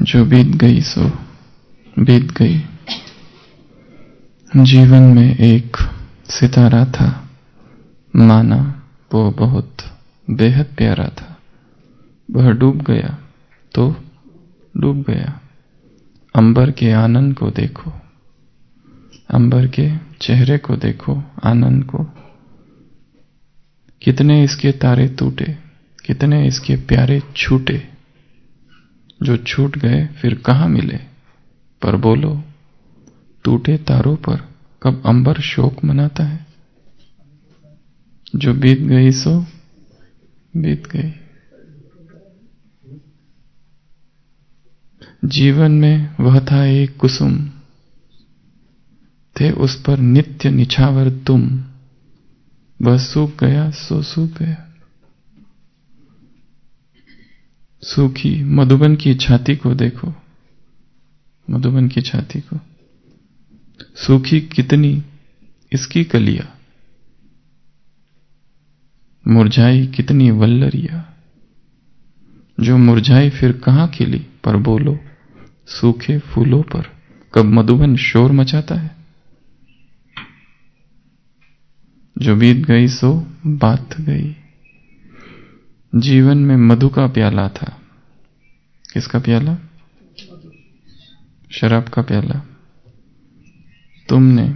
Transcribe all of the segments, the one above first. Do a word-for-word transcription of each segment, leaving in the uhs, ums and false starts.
जो बीत गई सो बीत गई। जीवन में एक सितारा था, माना वो बहुत बेहद प्यारा था। वह डूब गया तो डूब गया। अंबर के आनंद को देखो, अंबर के चेहरे को देखो, आनंद को। कितने इसके तारे टूटे, कितने इसके प्यारे छूटे, जो छूट गए फिर कहाँ मिले। पर बोलो, टूटे तारों पर कब अंबर शोक मनाता है। जो बीत गई सो बीत गई। जीवन में वह था एक कुसुम, थे उस पर नित्य निछावर तुम। वह सूख गया सो सूख गया। सूखी मधुबन की छाती को देखो, मधुबन की छाती को। सूखी कितनी इसकी कलियां, मुरझाई कितनी वल्लरिया। जो मुरझाई फिर कहां खिली। पर बोलो, सूखे फूलों पर कब मधुबन शोर मचाता है। जो बीत गई सो बात गई। जीवन में मधु का प्याला था। किसका प्याला? शराब का प्याला। तुमने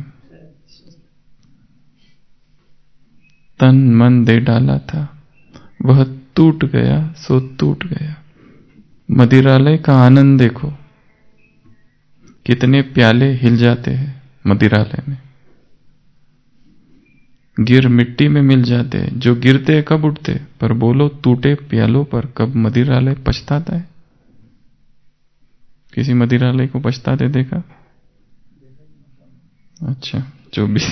तन मन दे डाला था, वह टूट गया सो टूट गया। मदिरालय का आनंद देखो, कितने प्याले हिल जाते हैं मदिरालय में। गिर मिट्टी में मिल जाते हैं, जो गिरते कब उठते। पर बोलो, टूटे प्यालों पर कब मदिरालय पछताता है। किसी मदिरालय को पछताते देखा? अच्छा, जो भी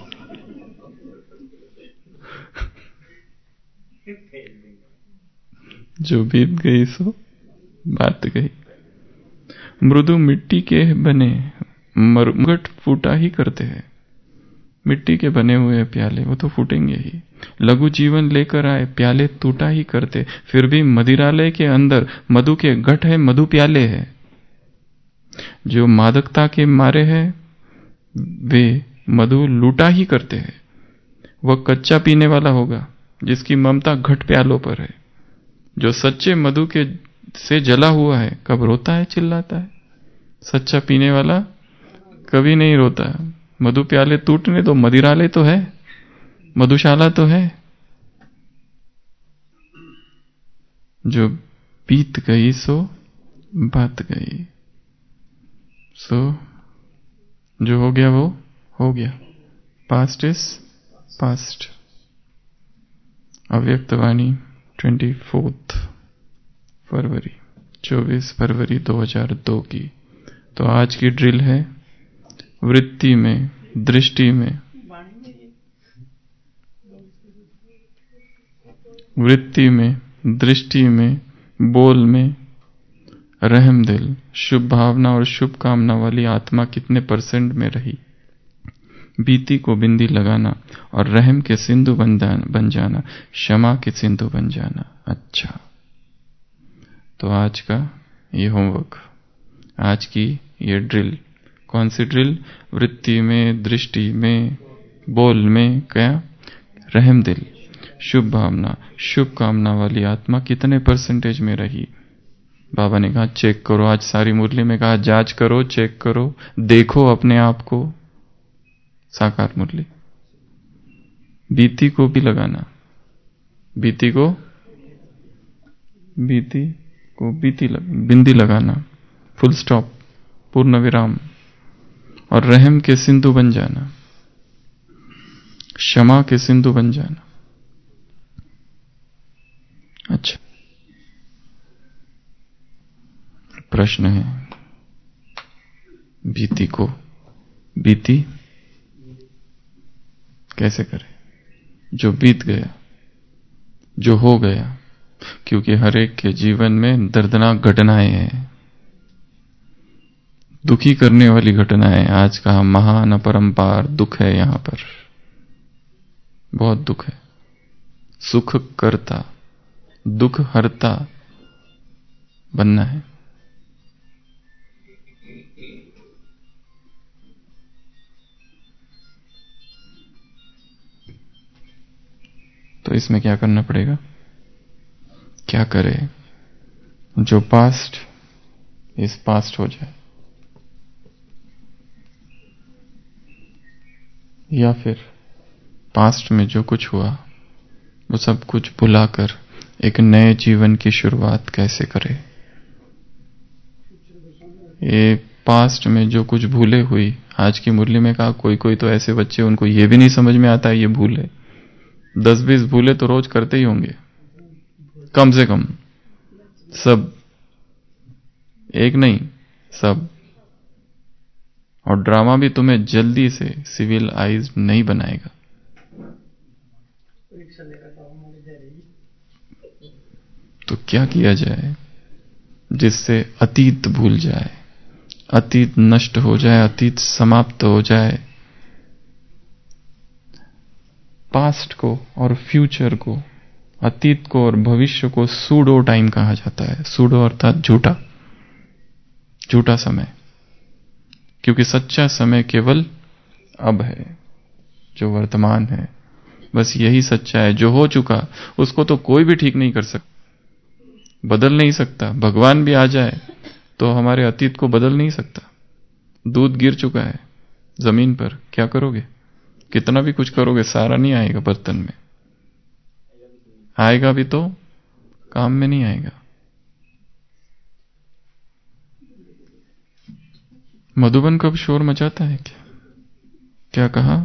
जो बीत गई सो बात गई। मृदु मिट्टी के बने मुकुट फूटा ही करते हैं। मिट्टी के बने हुए प्याले वो तो फूटेंगे ही। लघु जीवन लेकर आए प्याले टूटा ही करते। फिर भी मदिरालय के अंदर मधु के घट है, मधु प्याले है। जो मादकता के मारे हैं वे मधु लूटा ही करते हैं। वह कच्चा पीने वाला होगा जिसकी ममता घट प्यालों पर है। जो सच्चे मधु के से जला हुआ है कब रोता है, चिल्लाता है। सच्चा पीने वाला कभी नहीं रोता। मधु प्याले टूटने दो, मदिरालय तो है, मधुशाला तो है। जो बीत गई सो बात गई। सो जो हो गया वो हो गया। Past is past. Avyaktvani twenty fourth February चौबीस फरवरी दो हज़ार दो की। तो आज की ड्रिल है वृत्ति में, दृष्टि में, वृत्ति में, दृष्टि में, बोल में, रहम दिल, शुभ भावना और शुभ कामना वाली आत्मा कितने परसेंट में रही। बीती को बिंदी लगाना और रहम के सिंधु बन जाना, क्षमा के सिंधु बन जाना। अच्छा, तो आज का ये होमवर्क, आज की ये ड्रिल। कौन सी ड्रिल? वृत्ति में, दृष्टि में, बोल में क्या? रहम दिल, शुभ भावना, शुभ कामना वाली आत्मा कितने परसेंटेज में रही। बाबा ने कहा चेक करो। आज सारी मुरली में कहा जांच करो, चेक करो, देखो अपने आप को। साकार मुरली। बीती को भी लगाना, बीती को बीती को बीती लग, बिंदी लगाना, फुल स्टॉप, पूर्ण विराम, और रहम के सिंधु बन जाना, क्षमा के सिंधु बन जाना। अच्छा, प्रश्न है, बीती को बीती कैसे करें? जो बीत गया, जो हो गया, क्योंकि हर एक के जीवन में दर्दनाक घटनाएं हैं, दुखी करने वाली घटनाएं। आज का महान अपरंपार दुख है, यहां पर बहुत दुख है। सुख करता, दुख हरता बनना है। तो इसमें क्या करना पड़ेगा? क्या करे? जो पास्ट इस पास्ट हो जाए, या फिर पास्ट में जो कुछ हुआ वो सब कुछ भुलाकर एक नए जीवन की शुरुआत कैसे करे? ये पास्ट में जो कुछ भूले हुई, आज की मुरली में कहा कोई कोई तो ऐसे बच्चे उनको ये भी नहीं समझ में आता है ये भूले, दस बीस भूले तो रोज करते ही होंगे कम से कम, सब, एक नहीं सब। और ड्रामा भी तुम्हें जल्दी से सिविल आइज नहीं बनाएगा। तो क्या किया जाए जिससे अतीत भूल जाए, अतीत नष्ट हो जाए, अतीत समाप्त हो जाए? पास्ट को और फ्यूचर को, अतीत को और भविष्य को सूडो टाइम कहा जाता है। सूडो अर्थात झूठा, झूठा समय, क्योंकि सच्चा समय केवल अब है, जो वर्तमान है, बस यही सच्चा है। जो हो चुका उसको तो कोई भी ठीक नहीं कर सकता, बदल नहीं सकता। भगवान भी आ जाए तो हमारे अतीत को बदल नहीं सकता। दूध गिर चुका है जमीन पर, क्या करोगे? कितना भी कुछ करोगे सारा नहीं आएगा बर्तन में, आएगा भी तो काम में नहीं आएगा। मधुबन कब शोर मचाता है क्या? क्या कहा?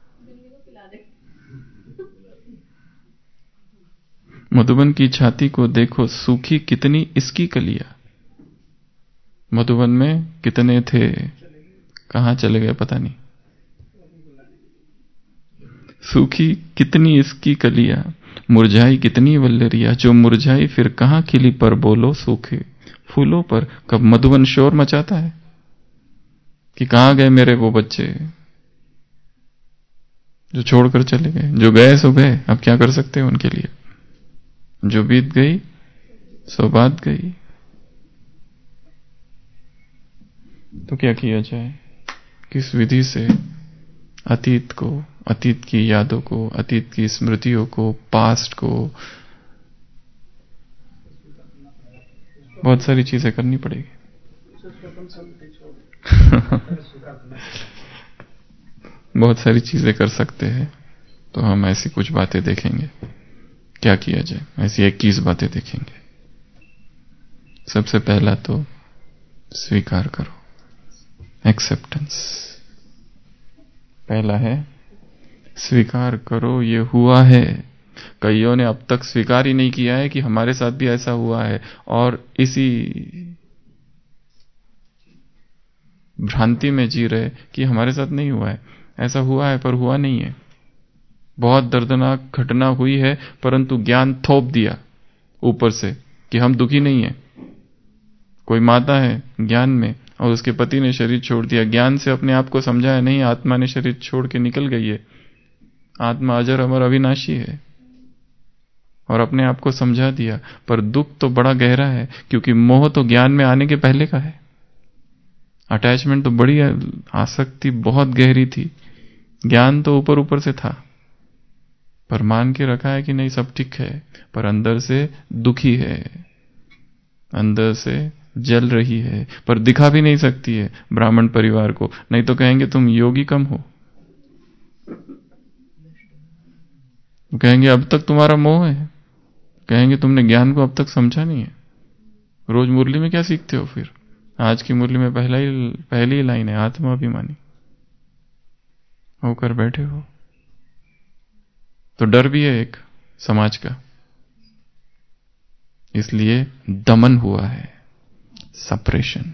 मधुबन की छाती को देखो सूखी कितनी इसकी कलियां। मधुबन में कितने थे, कहां चले गए पता नहीं। सूखी कितनी इसकी कलियां, मुरझाई कितनी वल्लरिया, जो मुरझाई फिर कहां खिली, पर बोलो सूखे फूलों पर। कब मधुबन शोर मचाता है कि कहां गए मेरे वो बच्चे जो छोड़कर चले गए? जो गए सो गए, अब क्या कर सकते हैं उनके लिए? जो बीत गई सो बात गई। तो क्या किया जाए? किस विधि से अतीत को, अतीत की यादों को, अतीत की स्मृतियों को, पास्ट को, बहुत सारी चीजें करनी पड़ेगी। बहुत सारी चीजें कर सकते हैं। तो हम ऐसी कुछ बातें देखेंगे, क्या किया जाए, ऐसी इक्कीस बातें देखेंगे। सबसे पहला तो स्वीकार करो, एक्सेप्टेंस। पहला है स्वीकार करो ये हुआ है। कईयों ने अब तक स्वीकार ही नहीं किया है कि हमारे साथ भी ऐसा हुआ है, और इसी भ्रांति में जी रहे कि हमारे साथ नहीं हुआ है। ऐसा हुआ है पर हुआ नहीं है, बहुत दर्दनाक घटना हुई है, परंतु ज्ञान थोप दिया ऊपर से कि हम दुखी नहीं है। कोई माता है ज्ञान में और उसके पति ने शरीर छोड़ दिया, ज्ञान से अपने आप को समझाया नहीं आत्मा ने शरीर छोड़ के निकल गई है, आत्मा अजर अमर अविनाशी है, और अपने आप को समझा दिया। पर दुख तो बड़ा गहरा है, क्योंकि मोह तो ज्ञान में आने के पहले का है। अटैचमेंट तो बड़ी, आसक्ति बहुत गहरी थी, ज्ञान तो ऊपर ऊपर से था, पर मान के रखा है कि नहीं सब ठीक है, पर अंदर से दुखी है, अंदर से जल रही है, पर दिखा भी नहीं सकती है ब्राह्मण परिवार को, नहीं तो कहेंगे तुम योगी कम हो, कहेंगे अब तक तुम्हारा मोह है, कहेंगे तुमने ज्ञान को अब तक समझा नहीं है। रोज मुरली में क्या सीखते हो फिर? आज की मुरली में पहला ही पहली ही लाइन है, आत्माभिमानी होकर बैठे हो। तो डर भी है एक समाज का, इसलिए दमन हुआ है, सप्रेशन।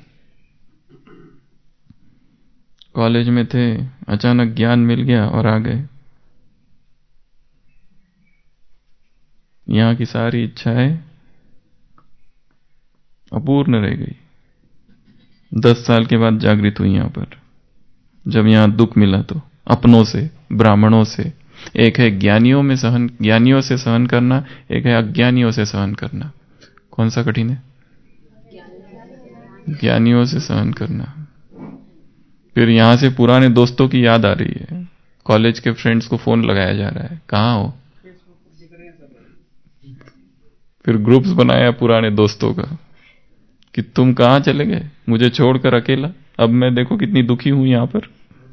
कॉलेज में थे, अचानक ज्ञान मिल गया और आ गए। यहां की सारी इच्छाएं अपूर्ण रह गई। दस साल के बाद जागृत हुई यहां पर, जब यहां दुख मिला तो अपनों से, ब्राह्मणों से। एक है ज्ञानियों में सहन, ज्ञानियों से सहन करना, एक है अज्ञानियों से सहन करना। कौन सा कठिन है? ज्ञानियों से सहन करना। फिर यहां से पुराने दोस्तों की याद आ रही है, कॉलेज के फ्रेंड्स को फोन लगाया जा रहा है, कहां हो? फिर ग्रुप्स बनाया पुराने दोस्तों का कि तुम कहां चले गए मुझे छोड़कर अकेला, अब मैं देखो कितनी दुखी हूं यहां पर।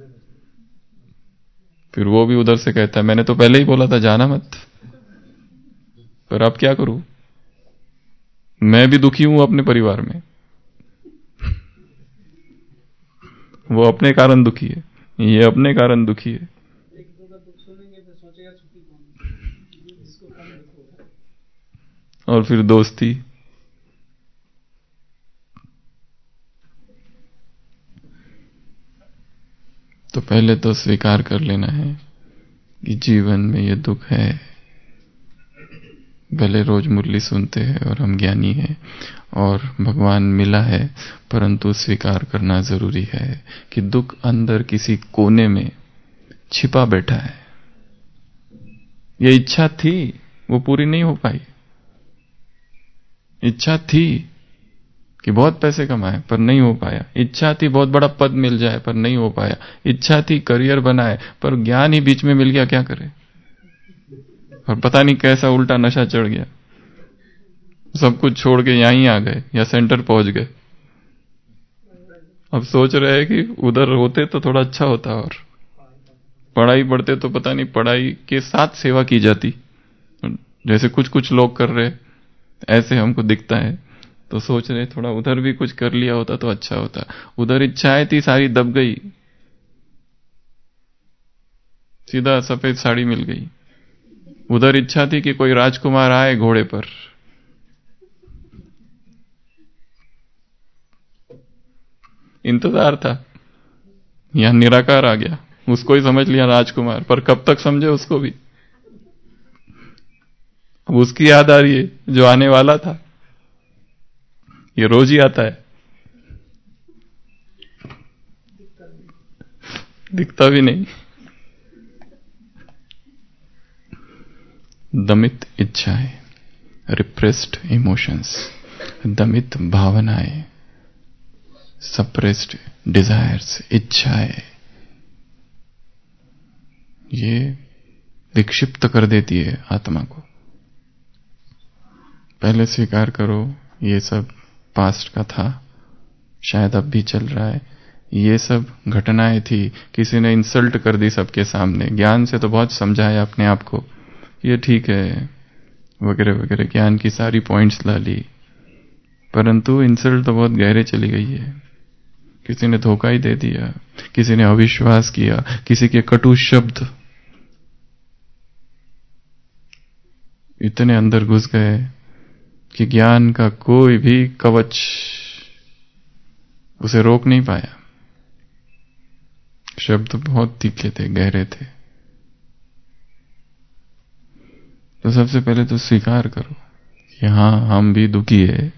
फिर वो भी उधर से कहता है मैंने तो पहले ही बोला था जाना मत, पर अब क्या करूं, मैं भी दुखी हूं अपने परिवार में। वो अपने कारण दुखी है, ये अपने कारण दुखी है। और फिर दोस्ती, तो पहले तो स्वीकार कर लेना है कि जीवन में ये दुख है। भले रोज मुरली सुनते हैं और हम ज्ञानी हैं और भगवान मिला है, परंतु स्वीकार करना जरूरी है कि दुख अंदर किसी कोने में छिपा बैठा है। ये इच्छा थी, वो पूरी नहीं हो पाई। इच्छा थी कि बहुत पैसे कमाए पर नहीं हो पाया। इच्छा थी बहुत बड़ा पद मिल जाए पर नहीं हो पाया। इच्छा थी करियर बनाए पर ज्ञान ही बीच में मिल गया, क्या करे। और पता नहीं कैसा उल्टा नशा चढ़ गया, सब कुछ छोड़ के यहीं आ गए या सेंटर पहुंच गए। अब सोच रहे हैं कि उधर होते तो थोड़ा अच्छा होता, और पढ़ाई पढ़ते तो पता नहीं पढ़ाई के साथ सेवा की जाती, जैसे कुछ कुछ लोग कर रहे ऐसे हमको दिखता है। तो सोच रहे थोड़ा उधर भी कुछ कर लिया होता तो अच्छा होता। उधर इच्छाएं थी सारी दब गई, सीधा सफेद साड़ी मिल गई। उधर इच्छा थी कि कोई राजकुमार आए घोड़े पर, इंतजार था, यहां निराकार आ गया, उसको ही समझ लिया राजकुमार, पर कब तक समझे उसको भी। अब उसकी याद आ रही है जो आने वाला था, ये रोज ही आता है, दिखता भी नहीं। दमित इच्छाएं, रिप्रेस्ड इमोशंस, दमित भावनाएं, सप्रेस्ड डिजायर्स, इच्छाएं, ये विक्षिप्त कर देती है आत्मा को। पहले स्वीकार करो ये सब पास्ट का था, शायद अब भी चल रहा है। ये सब घटनाएं थी, किसी ने इंसल्ट कर दी सबके सामने। ज्ञान से तो बहुत समझाया अपने आप को, ये ठीक है वगैरह वगैरह, ज्ञान की सारी पॉइंट्स ला ली, परंतु इंसल्ट तो बहुत गहरे चली गई है। किसी ने धोखा ही दे दिया, किसी ने अविश्वास किया, किसी के कटु शब्द इतने अंदर घुस गए कि ज्ञान का कोई भी कवच उसे रोक नहीं पाया। शब्द बहुत तीखे थे, गहरे थे। तो सबसे पहले तो स्वीकार करो कि हां हम भी दुखी है,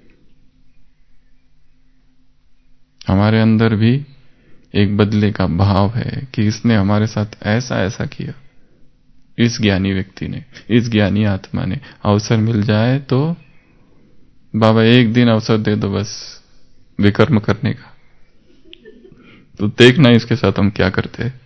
हमारे अंदर भी एक बदले का भाव है कि इसने हमारे साथ ऐसा ऐसा किया, इस ज्ञानी व्यक्ति ने, इस ज्ञानी आत्मा ने। अवसर मिल जाए तो बाबा एक दिन अवसर दे दो बस विकर्म करने का, तो देखना इसके साथ हम क्या करते हैं।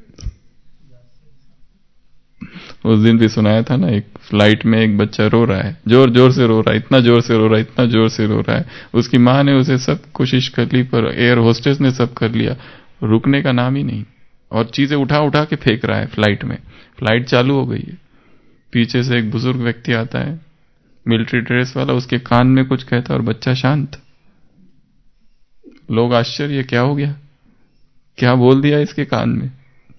उस दिन भी सुनाया था ना, एक फ्लाइट में एक बच्चा रो रहा है, जोर जोर से रो रहा है, इतना जोर से रो रहा है, इतना जोर से रो रहा है। उसकी मां ने उसे सब कोशिश कर ली, पर एयर होस्टेस ने सब कर लिया, रुकने का नाम ही नहीं, और चीजें उठा उठा के फेंक रहा है फ्लाइट में। फ्लाइट चालू हो गई है, पीछे से एक बुजुर्ग व्यक्ति आता है मिलिट्री ड्रेस वाला, उसके कान में कुछ कहता है और बच्चा शांत। लोग आश्चर्य, क्या हो गया, क्या बोल दिया इसके कान में।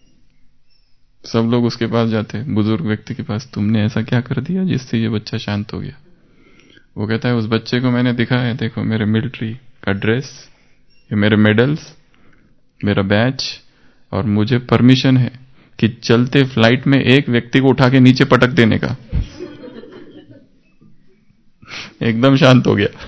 सब लोग उसके पास जाते हैं, बुजुर्ग व्यक्ति के पास, तुमने ऐसा क्या कर दिया जिससे ये बच्चा शांत हो गया। वो कहता है उस बच्चे को मैंने दिखाया, देखो मेरे मिलिट्री का ड्रेस, ये मेरे मेडल्स, मेरा बैच, और मुझे परमिशन है कि चलते फ्लाइट में एक व्यक्ति को उठा के नीचे पटक देने का। एकदम शांत हो गया।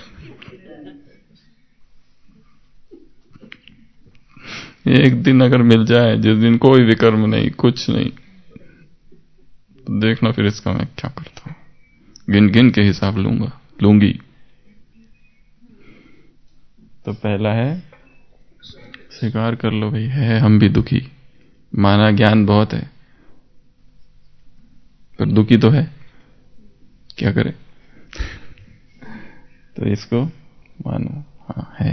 एक दिन अगर मिल जाए जिस दिन कोई विकर्म नहीं, कुछ नहीं, तो देखना फिर इसका मैं क्या करता हूं, गिन गिन के हिसाब लूंगा लूंगी। तो पहला है स्वीकार कर लो भाई, है हम भी दुखी, माना ज्ञान बहुत है पर दुखी तो है, क्या करें। तो इसको मानो, हाँ है,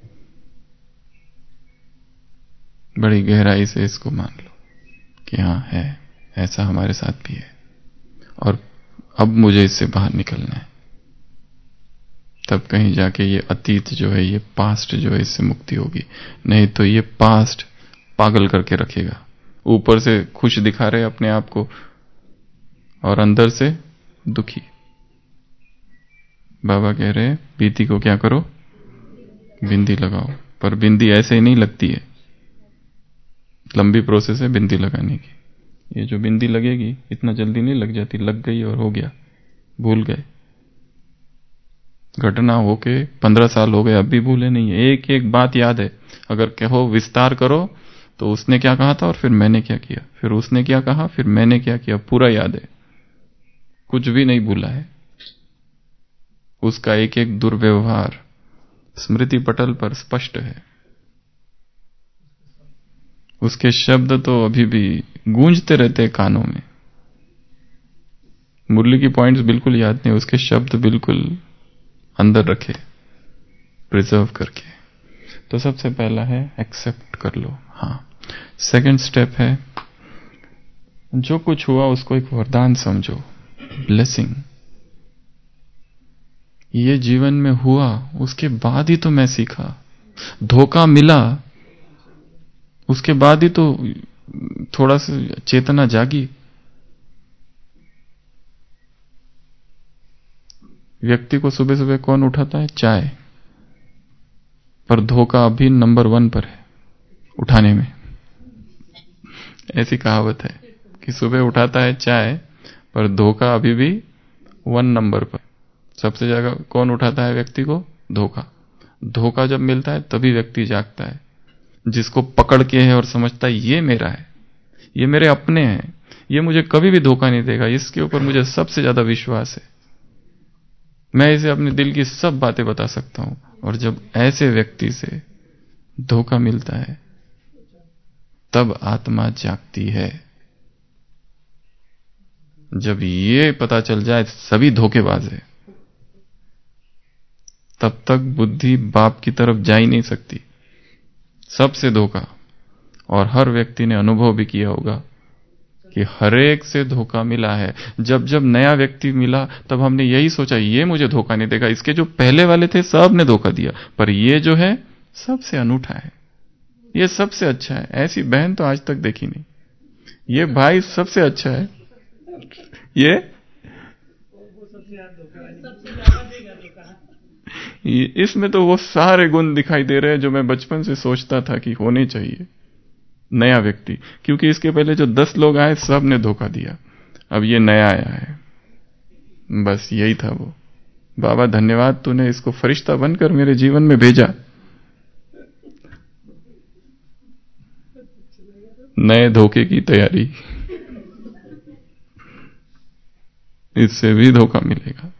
बड़ी गहराई से इसको मान लो कि हाँ है, ऐसा हमारे साथ भी है, और अब मुझे इससे बाहर निकलना है। तब कहीं जाके ये अतीत जो है, ये पास्ट जो है, इससे मुक्ति होगी। नहीं तो ये पास्ट पागल करके रखेगा। ऊपर से खुश दिखा रहे अपने आप को और अंदर से दुखी। बाबा कह रहे हैं बीती को क्या करो, बिंदी लगाओ। पर बिंदी ऐसे ही नहीं लगती है, लंबी प्रोसेस है बिंदी लगाने की। ये जो बिंदी लगेगी इतना जल्दी नहीं लग जाती, लग गई और हो गया, भूल गए। घटना होके पंद्रह साल हो गए, अब भी भूले नहीं है, एक एक बात याद है। अगर कहो विस्तार करो तो उसने क्या कहा था और फिर मैंने क्या किया, फिर उसने क्या कहा, फिर मैंने क्या किया, पूरा याद है, कुछ भी नहीं भूला है। उसका एक एक दुर्व्यवहार स्मृति पटल पर स्पष्ट है। उसके शब्द तो अभी भी गूंजते रहते हैं कानों में। मुरली की पॉइंट्स बिल्कुल याद नहीं, उसके शब्द बिल्कुल अंदर रखे, प्रिजर्व करके। तो सबसे पहला है एक्सेप्ट कर लो। हाँ, सेकंड स्टेप है जो कुछ हुआ उसको एक वरदान समझो, ब्लेसिंग। ये जीवन में हुआ, उसके बाद ही तो मैं सीखा। धोखा मिला, उसके बाद ही तो थोड़ा सा चेतना जागी। व्यक्ति को सुबह सुबह कौन उठाता है? चाय। पर धोखा अभी नंबर वन पर है उठाने में। ऐसी कहावत है कि सुबह उठाता है चाय, पर धोखा अभी भी वन नंबर पर। सबसे ज्यादा कौन उठाता है व्यक्ति को? धोखा। धोखा जब मिलता है तभी व्यक्ति जागता है, जिसको पकड़ के है और समझता है ये मेरा है, ये मेरे अपने हैं, ये मुझे कभी भी धोखा नहीं देगा, इसके ऊपर मुझे सबसे ज्यादा विश्वास है, मैं इसे अपने दिल की सब बातें बता सकता हूं। और जब ऐसे व्यक्ति से धोखा मिलता है तब आत्मा जागती है। जब ये पता चल जाए सभी धोखेबाज है, तब तक बुद्धि बाप की तरफ जा ही नहीं सकती। सबसे धोखा। और हर व्यक्ति ने अनुभव भी किया होगा कि हरेक से धोखा मिला है। जब जब नया व्यक्ति मिला तब हमने यही सोचा ये मुझे धोखा नहीं देगा, इसके जो पहले वाले थे सब ने धोखा दिया, पर ये जो है सबसे अनूठा है, ये सबसे अच्छा है। ऐसी बहन तो आज तक देखी नहीं। ये भाई सबसे अच्छा है, ये इसमें तो वो सारे गुण दिखाई दे रहे हैं जो मैं बचपन से सोचता था कि होने चाहिए नया व्यक्ति। क्योंकि इसके पहले जो दस लोग आए सब ने धोखा दिया, अब ये नया आया है, बस यही था वो। बाबा धन्यवाद, तूने इसको फरिश्ता बनकर मेरे जीवन में भेजा। नए धोखे की तैयारी, इससे भी धोखा मिलेगा।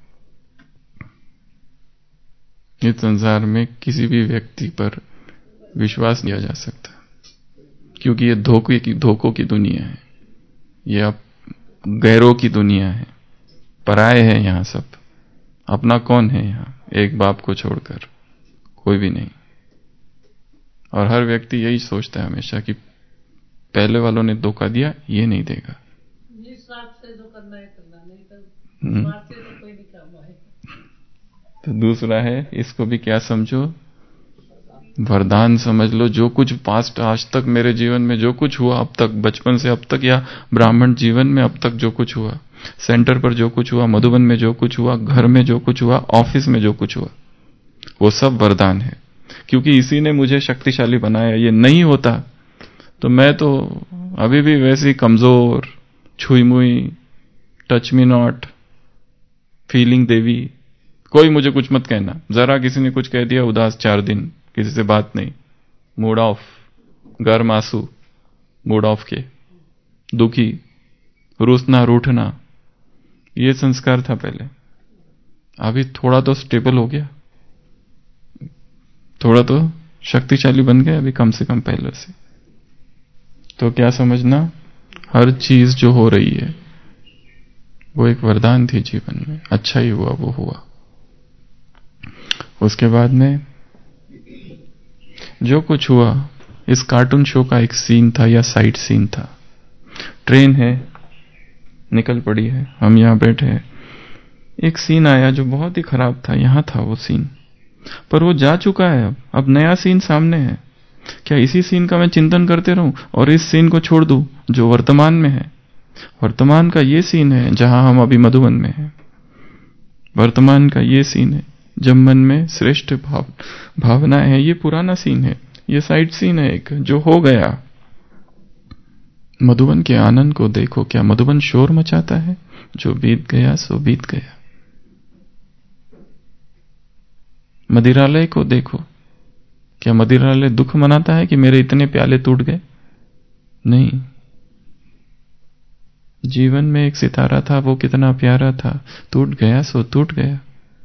इस संसार में किसी भी व्यक्ति पर विश्वास किया जा सकता, क्योंकि ये धोखे की धोखों की दुनिया है, ये अब गैरों की दुनिया है, पराये हैं यहां सब। अपना कौन है यहां? एक बाप को छोड़कर कोई भी नहीं। और हर व्यक्ति यही सोचता है हमेशा कि पहले वालों ने धोखा दिया, ये नहीं देगा। तो दूसरा है, इसको भी क्या समझो? वरदान समझ लो। जो कुछ पास्ट आज तक मेरे जीवन में जो कुछ हुआ अब तक, बचपन से अब तक, या ब्राह्मण जीवन में अब तक जो कुछ हुआ, सेंटर पर जो कुछ हुआ, मधुबन में जो कुछ हुआ, घर में जो कुछ हुआ, ऑफिस में जो कुछ हुआ, वो सब वरदान है। क्योंकि इसी ने मुझे शक्तिशाली बनाया। ये नहीं होता तो मैं तो अभी भी वैसी कमजोर, छुई मुई, टच मी नॉट, फीलिंग देवी। कोई मुझे कुछ मत कहना। जरा किसी ने कुछ कह दिया, उदास चार दिन, किसी से बात नहीं, मूड ऑफ, गर्म आंसू, मूड ऑफ के, दुखी, रूसना रूठना, ये संस्कार था पहले। अभी थोड़ा तो स्टेबल हो गया, थोड़ा तो शक्तिशाली बन गया अभी, कम से कम पहले से। तो क्या समझना, हर चीज जो हो रही है वो एक वरदान थी जीवन में। अच्छा ही हुआ वो हुआ। उसके बाद में जो कुछ हुआ इस कार्टून शो का एक सीन था या साइड सीन था। ट्रेन है, निकल पड़ी है, हम यहां बैठे हैं। एक सीन आया जो बहुत ही खराब था, यहां था वो सीन, पर वो जा चुका है। अब अब नया सीन सामने है। क्या इसी सीन का मैं चिंतन करते रहूं और इस सीन को छोड़ दूं जो वर्तमान में है? वर्तमान का ये सीन है जहां हम अभी मधुबन में हैं। वर्तमान का ये सीन है जब मन में श्रेष्ठ भाव भावनाएं है। ये पुराना सीन है, ये साइड सीन है एक जो हो गया। मधुबन के आनंद को देखो, क्या मधुबन शोर मचाता है? जो बीत गया सो बीत गया। मदिरालय को देखो, क्या मदिरालय दुख मनाता है कि मेरे इतने प्याले टूट गए? नहीं। जीवन में एक सितारा था, वो कितना प्यारा था, टूट गया सो टूट गया।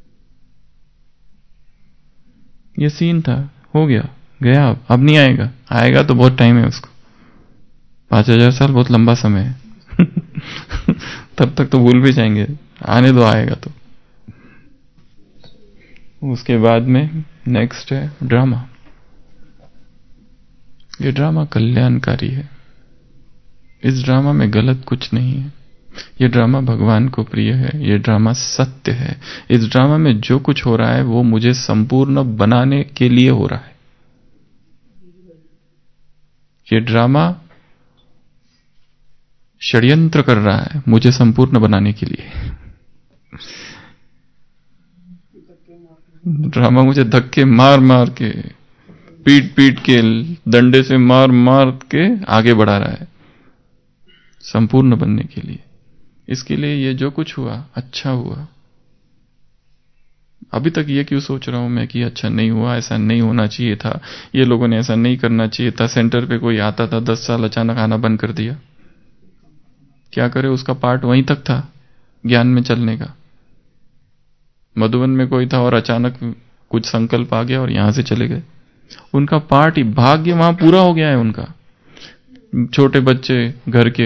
ये सीन था, हो गया, गया, अब अब नहीं आएगा। आएगा तो बहुत टाइम है उसको, पांच हजार साल बहुत लंबा समय है। तब तक तो भूल भी जाएंगे, आने दो, आएगा तो। उसके बाद में नेक्स्ट है ड्रामा। ये ड्रामा कल्याणकारी है। इस ड्रामा में गलत कुछ नहीं है। ये ड्रामा भगवान को प्रिय है। ये ड्रामा सत्य है। इस ड्रामा में जो कुछ हो रहा है वो मुझे संपूर्ण बनाने के लिए हो रहा है। ये ड्रामा षड्यंत्र कर रहा है मुझे संपूर्ण बनाने के लिए। ड्रामा मुझे धक्के मार मार के, पीट पीट के, डंडे से मार मार के आगे बढ़ा रहा है संपूर्ण बनने के लिए। इसके लिए ये जो कुछ हुआ अच्छा हुआ। अभी तक ये क्यों सोच रहा हूं मैं कि अच्छा नहीं हुआ, ऐसा नहीं होना चाहिए था, ये लोगों ने ऐसा नहीं करना चाहिए था। सेंटर पे कोई आता था, दस साल अचानक आना बंद कर दिया। क्या करे, उसका पार्ट वहीं तक था ज्ञान में चलने का। मधुबन में कोई था और अचानक कुछ संकल्प आ गया और यहां से चले गए। उनका पार्ट ही, भाग्य वहां पूरा हो गया है उनका। छोटे बच्चे घर के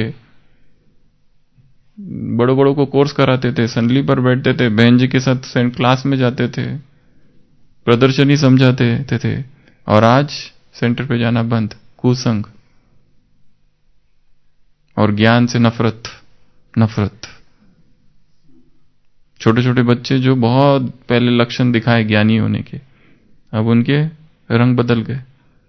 बड़ों बड़ों को कोर्स कराते थे, संडली पर बैठते थे, बहन जी के साथ क्लास में जाते थे, प्रदर्शनी समझाते थे, थे और आज सेंटर पे जाना बंद। कुसंग और ज्ञान से नफरत नफरत। छोटे छोटे बच्चे जो बहुत पहले लक्षण दिखाए ज्ञानी होने के, अब उनके रंग बदल गए।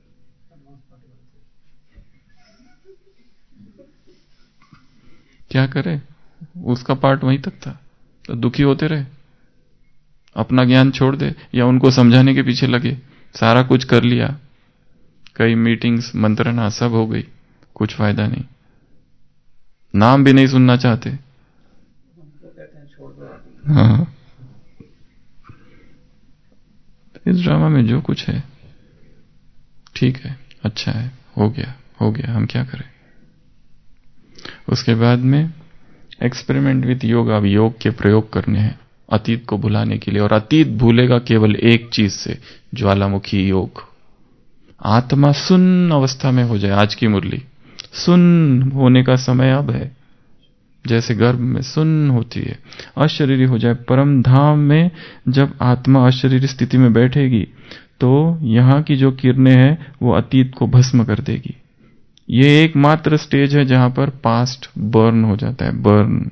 क्या करे, उसका पार्ट वहीं तक था। तो दुखी होते रहे, अपना ज्ञान छोड़ दे या उनको समझाने के पीछे लगे। सारा कुछ कर लिया, कई मीटिंग्स, मंत्रणा सब हो गई, कुछ फायदा नहीं। नाम भी नहीं सुनना चाहते। हाँ, इस ड्रामा में जो कुछ है ठीक है, अच्छा है, हो गया हो गया, हम क्या करें। उसके बाद में एक्सपेरिमेंट विद योग। अब योग के प्रयोग करने हैं अतीत को भुलाने के लिए, और अतीत भूलेगा केवल एक चीज से, ज्वालामुखी योग। आत्मा सुन्न अवस्था में हो जाए। आज की मुरली, सुन्न होने का समय अब है। जैसे गर्भ में सुन्न होती है, अशरीरी हो जाए। परम धाम में जब आत्मा अशरीरी स्थिति में बैठेगी तो यहां की जो किरणें हैं वो अतीत को भस्म कर देगी। ये एकमात्र स्टेज है जहां पर पास्ट बर्न हो जाता है, बर्न।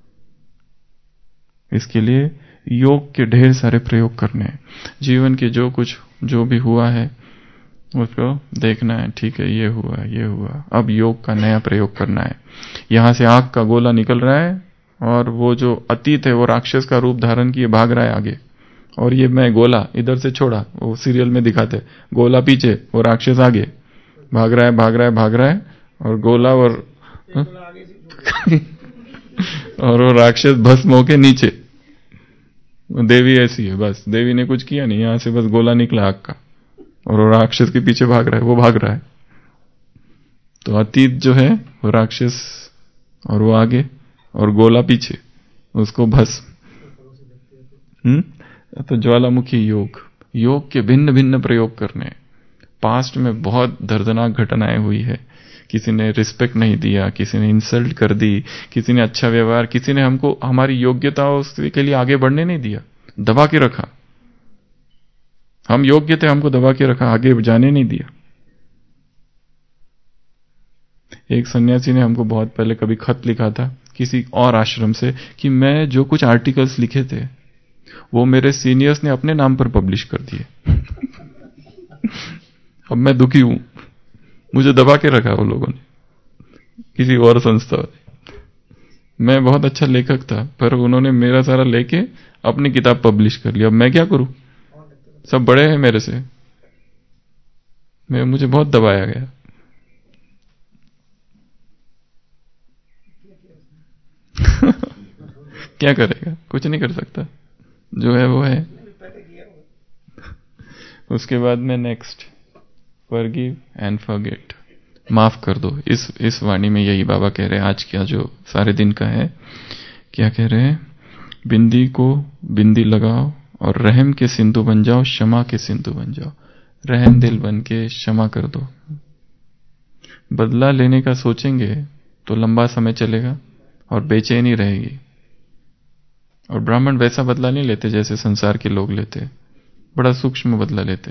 इसके लिए योग के ढेर सारे प्रयोग करने हैं। जीवन के जो कुछ जो भी हुआ है उसको देखना है, ठीक है ये हुआ ये हुआ, अब योग का नया प्रयोग करना है। यहां से आग का गोला निकल रहा है और वो जो अतीत है वो राक्षस का रूप धारण किए भाग रहा है आगे, और ये मैं गोला इधर से छोड़ा, वो सीरियल में दिखाते, गोला पीछे वो राक्षस आगे भाग रहा है भाग रहा है भाग रहा है और गोला और और वो राक्षस भस्म होके नीचे। देवी ऐसी है, बस देवी ने कुछ किया नहीं, यहां से बस गोला निकला आग का और वो राक्षस के पीछे भाग रहा है, वो भाग रहा है। तो अतीत जो है वो राक्षस और वो आगे और गोला पीछे, उसको भस्म। हम्म तो ज्वालामुखी योग, योग के भिन्न भिन्न प्रयोग करने। पास्ट में बहुत दर्दनाक घटनाएं हुई है, किसी ने रिस्पेक्ट नहीं दिया, किसी ने इंसल्ट कर दी, किसी ने अच्छा व्यवहार, किसी ने हमको हमारी योग्यताओं के लिए आगे बढ़ने नहीं दिया, दबा के रखा। हम योग्य थे, हमको दबा के रखा, आगे जाने नहीं दिया। एक सन्यासी ने हमको बहुत पहले कभी खत लिखा था किसी और आश्रम से कि मैं जो कुछ आर्टिकल्स लिखे थे वो मेरे सीनियर्स ने अपने नाम पर पब्लिश कर दिए। अब मैं दुखी हूं, मुझे दबा के रखा वो लोगों ने, किसी और संस्था ने। मैं बहुत अच्छा लेखक था, पर उन्होंने मेरा सारा लेके अपनी किताब पब्लिश कर लिया। अब मैं क्या करूं, सब बड़े हैं मेरे से, मैं मुझे बहुत दबाया गया। क्या करेगा, कुछ नहीं कर सकता, जो है वो है। उसके बाद में नेक्स्ट, फॉरगिव एंड फॉरगेट, माफ कर दो। इस इस वाणी में यही बाबा कह रहे हैं, आज का जो सारे दिन का है। क्या कह रहे हैं, बिंदी को बिंदी लगाओ और रहम के सिंधु बन जाओ, क्षमा के सिंधु बन जाओ। रहम दिल बन के क्षमा कर दो। बदला लेने का सोचेंगे तो लंबा समय चलेगा और बेचैनी रहेगी। और ब्राह्मण वैसा बदला नहीं लेते जैसे संसार के लोग लेते, बड़ा सूक्ष्म बदला लेते।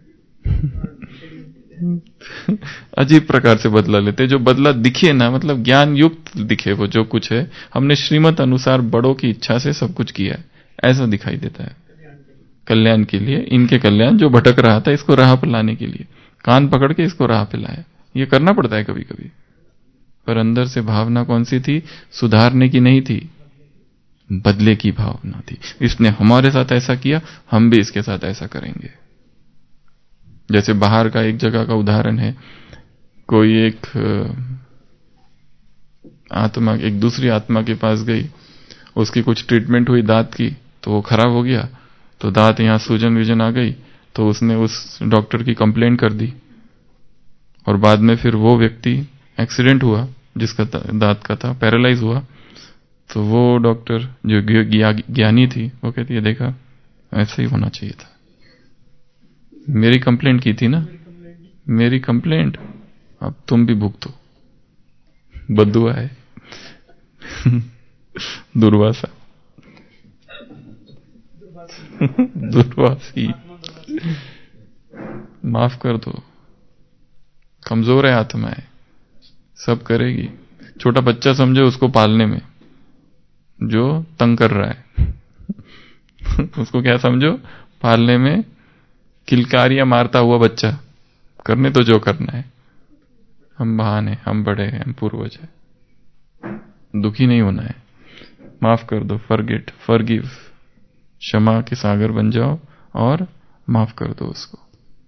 अजीब प्रकार से बदला लेते, जो बदला दिखे ना, मतलब ज्ञान युक्त दिखे वो जो कुछ है, हमने श्रीमत अनुसार बड़ों की इच्छा से सब कुछ किया है, ऐसा दिखाई देता है। कल्याण के लिए, इनके कल्याण, जो भटक रहा था इसको राह पर लाने के लिए कान पकड़ के इसको राह पे लाया। ये करना पड़ता है कभी कभी, पर अंदर से भावना कौन सी थी, सुधारने की नहीं थी, बदले की भावना थी। इसने हमारे साथ ऐसा किया, हम भी इसके साथ ऐसा करेंगे। जैसे बाहर का एक जगह का उदाहरण है, कोई एक आत्मा एक दूसरी आत्मा के पास गई, उसकी कुछ ट्रीटमेंट हुई दांत की, तो वो खराब हो गया, तो दांत यहां सूजन विजन आ गई, तो उसने उस डॉक्टर की कंप्लेंट कर दी। और बाद में फिर वो व्यक्ति, एक्सीडेंट हुआ जिसका दांत का था, पैरालाइज हुआ, तो वो डॉक्टर जो ज्ञानी थी वो कहती है, देखा ऐसा ही होना चाहिए था, मेरी कंप्लेंट की थी ना, मेरी कंप्लेंट, अब तुम भी भुगतो, बद्दुआ है। दुर्वासा दुर्वासी, माफ कर दो, कमजोर है आत्माएं, सब करेगी। छोटा बच्चा समझे उसको पालने में, जो तंग कर रहा है उसको क्या समझो, पालने में किलकारियां मारता हुआ बच्चा, करने तो जो करना है, हम महान हैं, हम बड़े हैं, हम पूर्वज हैं, दुखी नहीं होना है, माफ कर दो, फॉरगेट, फॉरगिव, क्षमा के सागर बन जाओ और माफ कर दो उसको।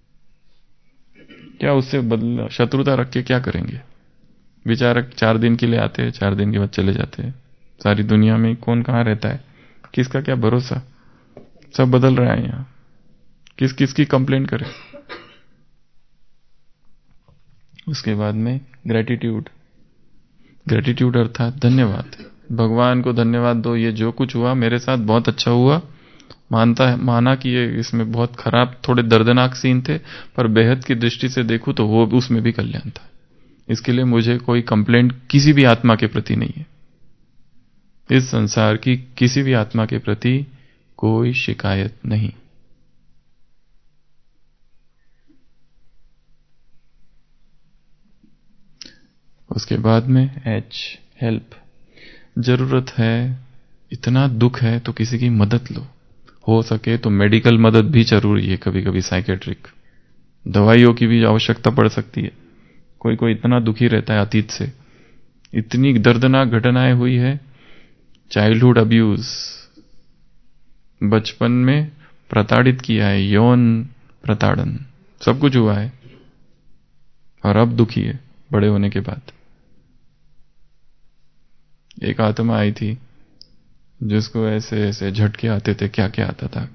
क्या उससे बदला, शत्रुता रख के क्या करेंगे, विचारक चार दिन के लिए आते हैं, चार दिन के बाद चले जाते हैं। सारी दुनिया में कौन कहां रहता है, किसका क्या भरोसा, सब बदल रहा है यहां, किस किस की कंप्लेंट करें। उसके बाद में ग्रेटिट्यूड, ग्रेटिट्यूड अर्थात धन्यवाद, भगवान को धन्यवाद दो, ये जो कुछ हुआ मेरे साथ बहुत अच्छा हुआ, मानता है, माना कि ये इसमें बहुत खराब थोड़े दर्दनाक सीन थे, पर बेहद की दृष्टि से देखूं तो वो उसमें भी कल्याण था। इसके लिए मुझे कोई कंप्लेंट किसी भी आत्मा के प्रति नहीं है, इस संसार की किसी भी आत्मा के प्रति कोई शिकायत नहीं। उसके बाद में एच, हेल्प, जरूरत है, इतना दुख है तो किसी की मदद लो, हो सके तो मेडिकल मदद भी जरूरी है, कभी कभी साइकेट्रिक दवाइयों की भी आवश्यकता पड़ सकती है। कोई कोई इतना दुखी रहता है अतीत से, इतनी दर्दनाक घटनाएं हुई है, चाइल्डहुड अब्यूज, बचपन में प्रताड़ित किया है, यौन प्रताड़न, सब कुछ हुआ है, और अब दुखी है बड़े होने के बाद। एक आत्मा आई थी जिसको ऐसे ऐसे झटके आते थे, क्या क्या आता था,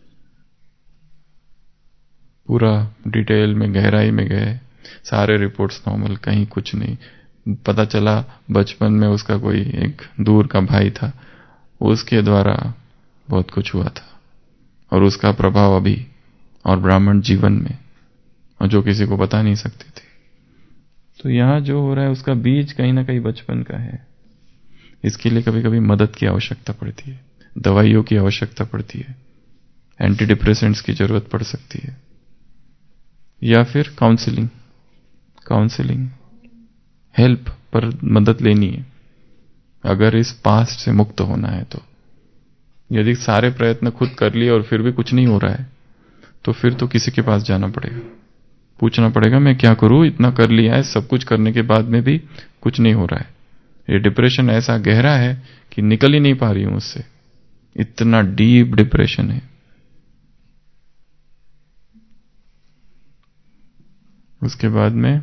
पूरा डिटेल में गहराई में गए, सारे रिपोर्ट्स नॉर्मल, कहीं कुछ नहीं। पता चला बचपन में उसका कोई एक दूर का भाई था, उसके द्वारा बहुत कुछ हुआ था, और उसका प्रभाव अभी और ब्राह्मण जीवन में, और जो किसी को बता नहीं सकती थी। तो यहां जो हो रहा है उसका बीज कहीं ना कहीं बचपन का है। इसके लिए कभी कभी मदद की आवश्यकता पड़ती है, दवाइयों की आवश्यकता पड़ती है, एंटी डिप्रेसेंट्स की जरूरत पड़ सकती है, या फिर काउंसलिंग काउंसलिंग हेल्प पर मदद लेनी है अगर इस पास्ट से मुक्त होना है। तो यदि सारे प्रयत्न खुद कर लिए और फिर भी कुछ नहीं हो रहा है, तो फिर तो किसी के पास जाना पड़ेगा, पूछना पड़ेगा मैं क्या करूं, इतना कर लिया है, सब कुछ करने के बाद में भी कुछ नहीं हो रहा है। ये डिप्रेशन ऐसा गहरा है कि निकल ही नहीं पा रही हूं उससे, इतना डीप डिप्रेशन है। उसके बाद में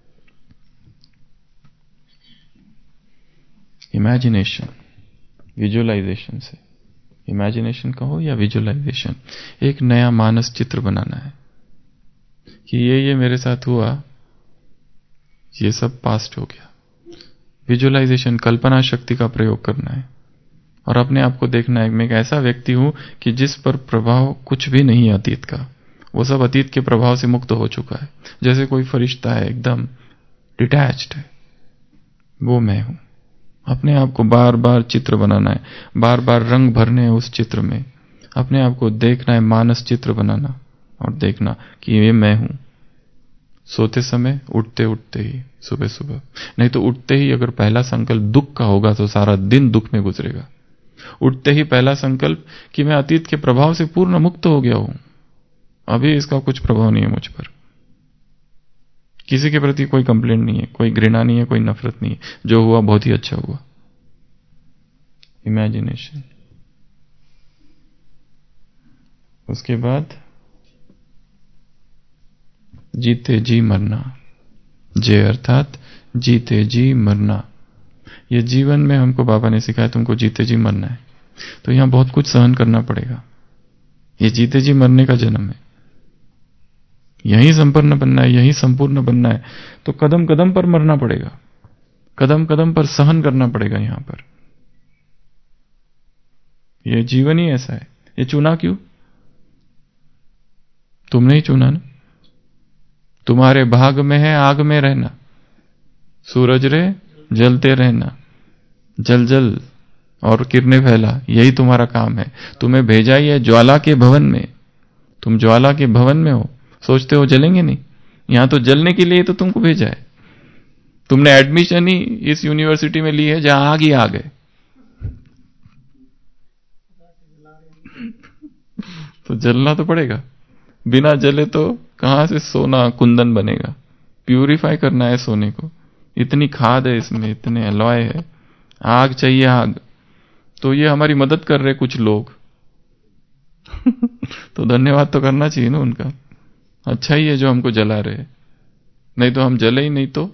इमेजिनेशन, विजुअलाइजेशन से, इमेजिनेशन कहो या विजुअलाइजेशन, एक नया मानस चित्र बनाना है कि ये ये मेरे साथ हुआ, ये सब पास्ट हो गया। विजुअलाइजेशन, कल्पना शक्ति का प्रयोग करना है और अपने आप को देखना है मैं एक ऐसा व्यक्ति हूं कि जिस पर प्रभाव कुछ भी नहीं है अतीत का, वो सब अतीत के प्रभाव से मुक्त हो चुका है। जैसे कोई फरिश्ता है, एकदम डिटैच्ड है, वो मैं हूं। अपने आप को बार बार चित्र बनाना है, बार बार रंग भरने हैं उस चित्र में, अपने आप को देखना है, मानस चित्र बनाना और देखना कि ये मैं हूं। सोते समय, उठते उठते ही, सुबह सुबह, नहीं तो उठते ही अगर पहला संकल्प दुख का होगा तो सारा दिन दुख में गुजरेगा। उठते ही पहला संकल्प कि मैं अतीत के प्रभाव से पूर्ण मुक्त हो गया हूं, अभी इसका कुछ प्रभाव नहीं है मुझ पर, किसी के प्रति कोई कंप्लेंट नहीं है, कोई घृणा नहीं है, कोई नफरत नहीं है, जो हुआ बहुत ही अच्छा हुआ। इमेजिनेशन। उसके बाद जीते जी मरना, जय अर्थात जीते जी मरना। ये जीवन में हमको बाबा ने सिखाया तुमको जीते जी मरना है, तो यहां बहुत कुछ सहन करना पड़ेगा। ये जीते जी मरने का जन्म है, यही संपन्न बनना है, यही संपूर्ण बनना है, तो कदम कदम पर मरना पड़ेगा, कदम कदम पर सहन करना पड़ेगा। यहां पर यह जीवन ही ऐसा है। ये चुना क्यों? तुमने ही चुना ना। तुम्हारे भाग में है आग में रहना, सूरज रे जलते रहना, जल जल और किरणें फैला, यही तुम्हारा काम है। तुम्हें भेजा ही है ज्वाला के भवन में, तुम ज्वाला के भवन में हो, सोचते हो जलेंगे नहीं, यहां तो जलने के लिए तो तुमको भेजा है। तुमने एडमिशन ही इस यूनिवर्सिटी में ली है जहां आग ही आग है, तो जलना तो पड़ेगा। बिना जले तो कहां से सोना कुंदन बनेगा? प्यूरिफाई करना है सोने को, इतनी खाद है इसमें, इतने अलॉय है, आग चाहिए आग। तो ये हमारी मदद कर रहे कुछ लोग तो धन्यवाद तो करना चाहिए ना उनका, अच्छा ही है जो हमको जला रहे, नहीं तो हम जले ही नहीं तो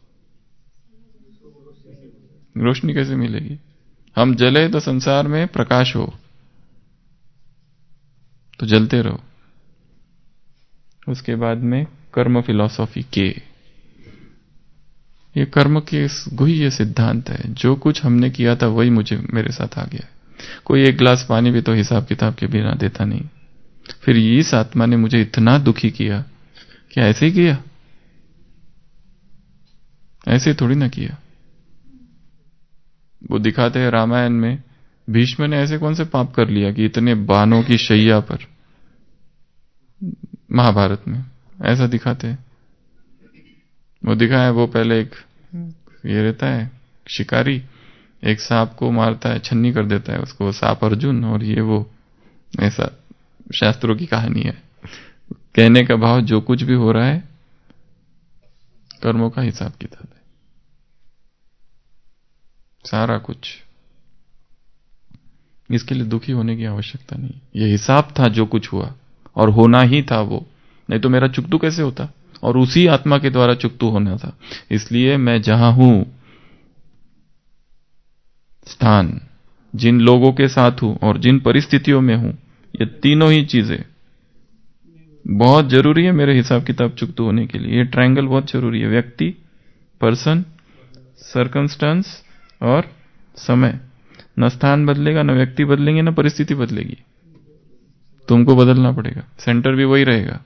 रोशनी कैसे मिलेगी? हम जले तो संसार में प्रकाश हो, तो जलते रहो। उसके बाद में कर्म फिलॉसफी के, ये कर्म के गुह्य सिद्धांत है, जो कुछ हमने किया था वही मुझे मेरे साथ आ गया। कोई एक गिलास पानी भी तो हिसाब किताब के बिना देता नहीं। फिर इस आत्मा ने मुझे इतना दुखी किया, क्या ऐसे ही किया? ऐसे थोड़ी ना किया। वो दिखाते हैं रामायण में, भीष्म ने ऐसे कौन से पाप कर लिया कि इतने बाणों की शैया पर, महाभारत में ऐसा दिखाते हैं। वो दिखाया, वो पहले एक ये रहता है शिकारी, एक सांप को मारता है, छन्नी कर देता है उसको, सांप अर्जुन, और ये वो, ऐसा शास्त्रों की कहानी है। कहने का भाव जो कुछ भी हो रहा है कर्मों का हिसाब किताब है, सारा कुछ। इसके लिए दुखी होने की आवश्यकता नहीं, ये हिसाब था जो कुछ हुआ और होना ही था वो, नहीं तो मेरा चुकतू कैसे होता? और उसी आत्मा के द्वारा चुकतू होना था। इसलिए मैं जहां हूं, स्थान, जिन लोगों के साथ हूं और जिन परिस्थितियों में हूं, ये तीनों ही चीजें बहुत जरूरी है मेरे हिसाब किताब चुकतू होने के लिए। ये ट्रायंगल बहुत जरूरी है, व्यक्ति, पर्सन, सर्कमस्टांस और समय। न स्थान बदलेगा, न व्यक्ति बदलेंगे, न परिस्थिति बदलेगी, तुमको बदलना पड़ेगा। सेंटर भी वही रहेगा,